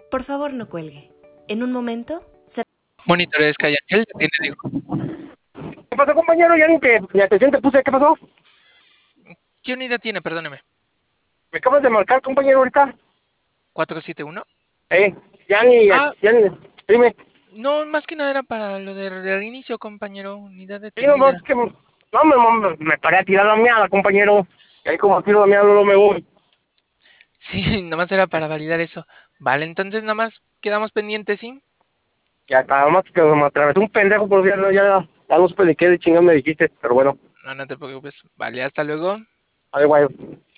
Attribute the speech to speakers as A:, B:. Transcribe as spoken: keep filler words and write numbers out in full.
A: Por favor, no cuelgue. En un momento, se...
B: Monitores Cayangel, ya tiene, digo.
C: ¿Qué pasó, compañero? Ya ni te, ni atención te puse. ¿Qué pasó?
B: ¿Qué unidad tiene? Perdóneme.
C: Me acabas de marcar, compañero, ahorita.
B: ¿cuatro siete uno?
C: Eh, ya ni,
B: Ah,
C: ya ni, dime.
B: no, más que nada era para lo de reinicio, compañero. Unidad
C: Sí, nomás
B: detenida.
C: que, no, me, me, me paré a tirar la meada, compañero. Y ahí como tiro la meada, no me voy.
B: Sí, nomás era para validar eso. Vale, entonces nomás quedamos pendientes, ¿sí?
C: Ya está, nomás que me atravesó un pendejo, pero ya, ya, ya no supe de qué de chingada me dijiste. Pero bueno,
B: No, no te preocupes. Vale, hasta luego.
C: adiós, güey.